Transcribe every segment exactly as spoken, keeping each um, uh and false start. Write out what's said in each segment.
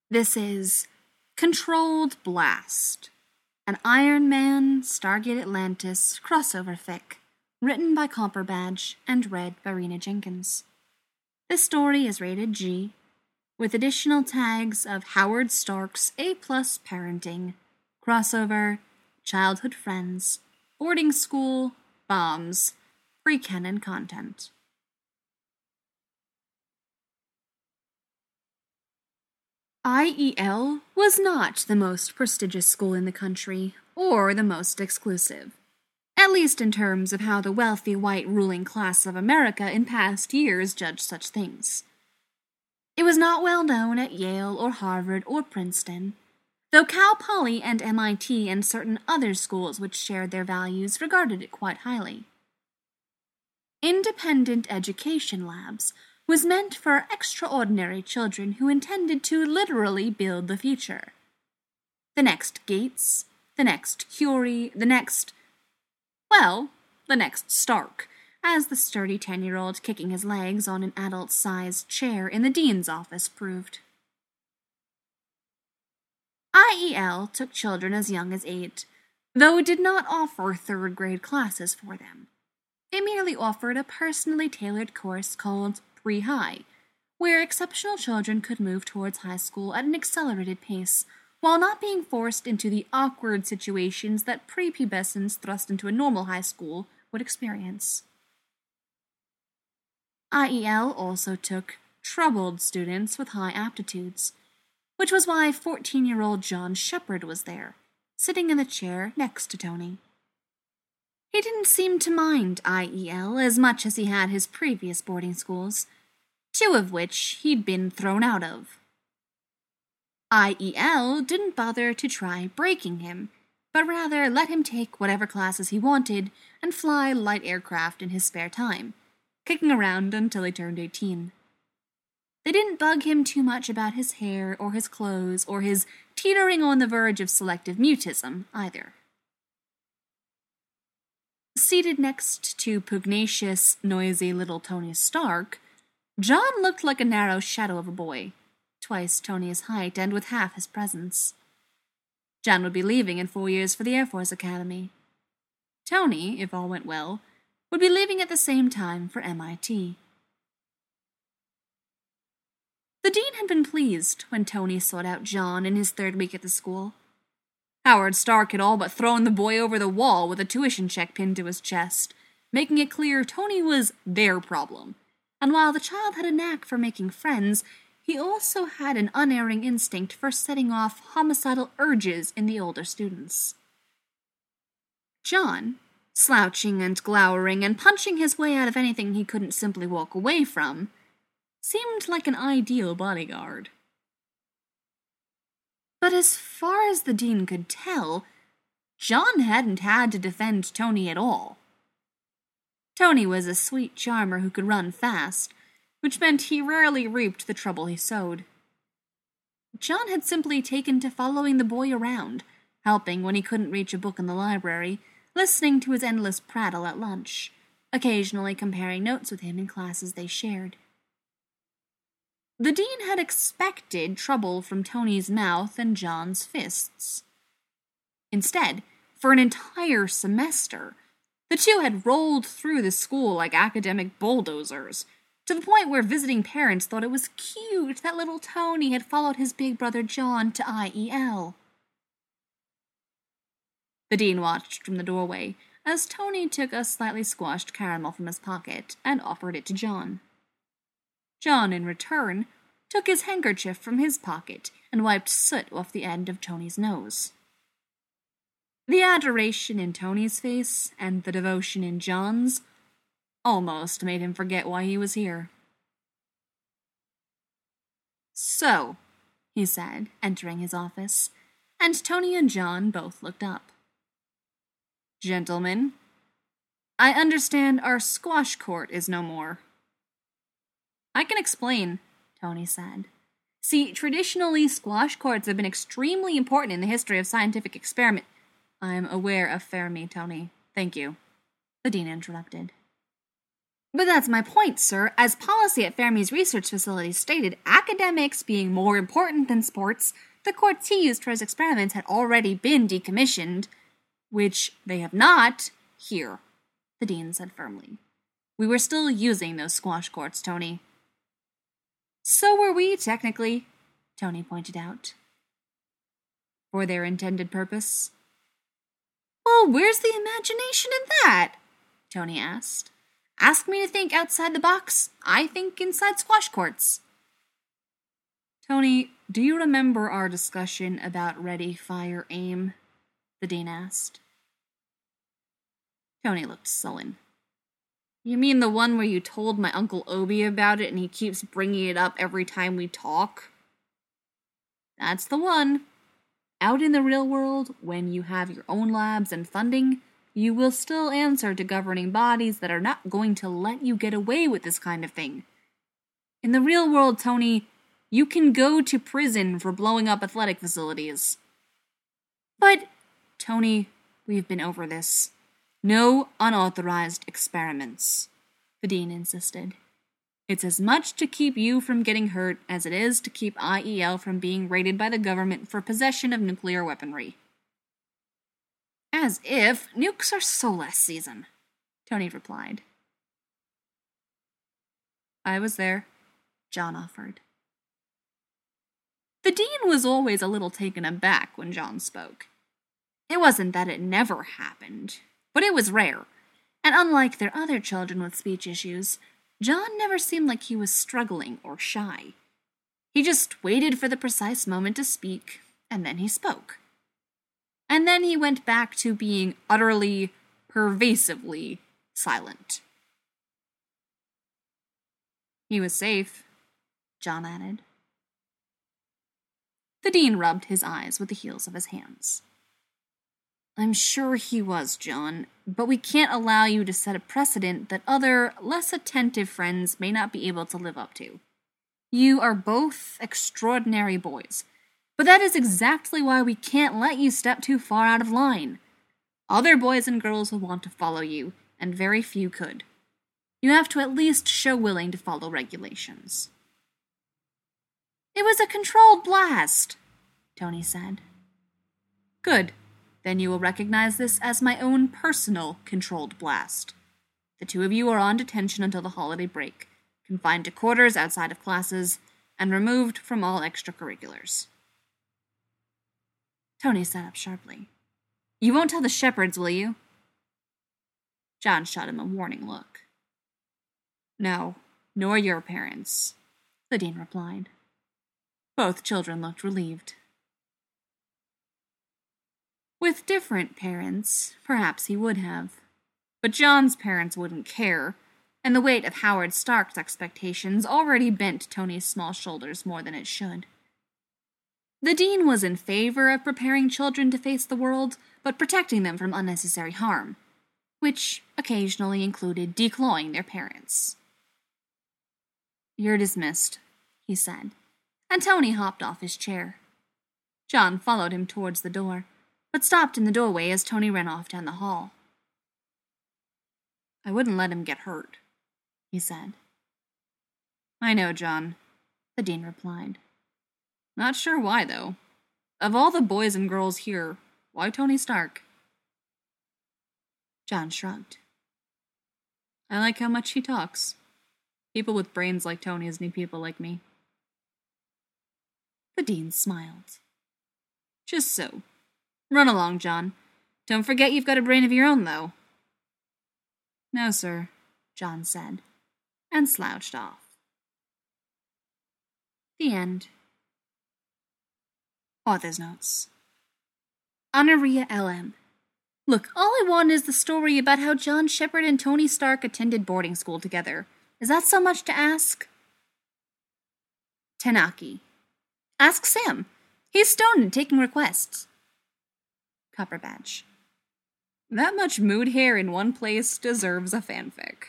This is Controlled Blast, an Iron Man Stargate Atlantis crossover fic, written by Copperbadge and read by Rena Jenkins. This story is rated G, with additional tags of Howard Stark's A-plus parenting, crossover, childhood friends, boarding school, bombs, free canon content. I E L was not the most prestigious school in the country, or the most exclusive, at least in terms of how the wealthy white ruling class of America in past years judged such things. It was not well known at Yale or Harvard or Princeton, though Cal Poly and M I T and certain other schools which shared their values regarded it quite highly. Independent Education Labs was meant for extraordinary children who intended to literally build the future. The next Gates, the next Curie, the next... well, the next Stark, as the sturdy ten-year-old kicking his legs on an adult-sized chair in the dean's office proved. I E L took children as young as eight, though it did not offer third-grade classes for them. It merely offered a personally tailored course called Pre-High, where exceptional children could move towards high school at an accelerated pace, while not being forced into the awkward situations that prepubescents thrust into a normal high school would experience. I E L also took troubled students with high aptitudes, which was why fourteen-year-old John Shepard was there, sitting in the chair next to Tony. He didn't seem to mind I E L as much as he had his previous boarding schools, two of which he'd been thrown out of. I E L didn't bother to try breaking him, but rather let him take whatever classes he wanted and fly light aircraft in his spare time, kicking around until he turned eighteen. They didn't bug him too much about his hair or his clothes or his teetering on the verge of selective mutism, either. Seated next to pugnacious, noisy little Tony Stark, John looked like a narrow shadow of a boy, twice Tony's height and with half his presence. John would be leaving in four years for the Air Force Academy. Tony, if all went well, would be leaving at the same time for M I T. The dean had been pleased when Tony sought out John in his third week at the school. Howard Stark had all but thrown the boy over the wall with a tuition check pinned to his chest, making it clear Tony was their problem, and while the child had a knack for making friends, he also had an unerring instinct for setting off homicidal urges in the older students. John, slouching and glowering and punching his way out of anything he couldn't simply walk away from, seemed like an ideal bodyguard. But as far as the dean could tell, John hadn't had to defend Tony at all. Tony was a sweet charmer who could run fast, which meant he rarely reaped the trouble he sowed. John had simply taken to following the boy around, helping when he couldn't reach a book in the library, listening to his endless prattle at lunch, occasionally comparing notes with him in classes they shared. The dean had expected trouble from Tony's mouth and John's fists. Instead, for an entire semester, the two had rolled through the school like academic bulldozers, to the point where visiting parents thought it was cute that little Tony had followed his big brother John to I E L. The dean watched from the doorway as Tony took a slightly squashed caramel from his pocket and offered it to John. John, in return, took his handkerchief from his pocket and wiped soot off the end of Tony's nose. The adoration in Tony's face and the devotion in John's almost made him forget why he was here. "So," he said, entering his office, and Tony and John both looked up. "Gentlemen, I understand our squash court is no more." "I can explain," Tony said. "See, traditionally, squash courts have been extremely important in the history of scientific experiment—" "I'm aware of Fermi, Tony. Thank you," the dean interrupted. But that's my point, sir. As policy at Fermi's research facility stated, academics being more important than sports, the quartz he used for his experiments had already been decommissioned, which they have not here, the dean said firmly. We were still using those squash courts, Tony. So were we, technically, Tony pointed out. For their intended purpose? Well, where's the imagination in that? Tony asked. Ask me to think outside the box. I think inside squash courts. Tony, do you remember our discussion about ready, fire, aim? The dean asked. Tony looked sullen. You mean the one where you told my Uncle Obi about it and he keeps bringing it up every time we talk? That's the one. Out in the real world, when you have your own labs and funding, you will still answer to governing bodies that are not going to let you get away with this kind of thing. In the real world, Tony, you can go to prison for blowing up athletic facilities. But, Tony, we've been over this. No unauthorized experiments, the dean insisted. It's as much to keep you from getting hurt as it is to keep I E L from being raided by the government for possession of nuclear weaponry. As if nukes are so last season, Tony replied. I was there, John offered. The dean was always a little taken aback when John spoke. It wasn't that it never happened, but it was rare, and unlike their other children with speech issues, John never seemed like he was struggling or shy. He just waited for the precise moment to speak, and then he spoke. And then he went back to being utterly, pervasively silent. He was safe, John added. The dean rubbed his eyes with the heels of his hands. I'm sure he was, John, but we can't allow you to set a precedent that other, less attentive friends may not be able to live up to. You are both extraordinary boys, but that is exactly why we can't let you step too far out of line. Other boys and girls will want to follow you, and very few could. You have to at least show willing to follow regulations. It was a controlled blast, Tony said. Good. Then you will recognize this as my own personal controlled blast. The two of you are on detention until the holiday break, confined to quarters outside of classes, and removed from all extracurriculars. Tony sat up sharply. You won't tell the Shepherds, will you? John shot him a warning look. No, nor your parents, the dean replied. Both children looked relieved. With different parents, perhaps he would have. But John's parents wouldn't care, and the weight of Howard Stark's expectations already bent Tony's small shoulders more than it should. The dean was in favor of preparing children to face the world, but protecting them from unnecessary harm, which occasionally included declawing their parents. You're dismissed, he said, and Tony hopped off his chair. John followed him towards the door, but stopped in the doorway as Tony ran off down the hall. I wouldn't let him get hurt, he said. I know, John, the dean replied. Not sure why, though. Of all the boys and girls here, why Tony Stark? John shrugged. I like how much he talks. People with brains like Tony's need people like me. The dean smiled. Just so. Run along, John. Don't forget you've got a brain of your own, though. No, sir, John said, and slouched off. The end. Author's notes. Honoria L M. Look, all I want is the story about how John Shepard and Tony Stark attended boarding school together. Is that so much to ask? Tanaki. Ask Sam. He's stoned and taking requests. Copperbadge. That much mood hair in one place deserves a fanfic.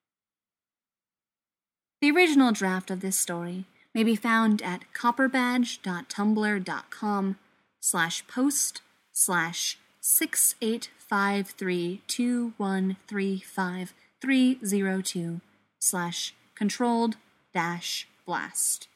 The original draft of this story may be found at copperbadge.tumblr.com slash post slash six eight five three two one three five three zero two slash controlled dash blast.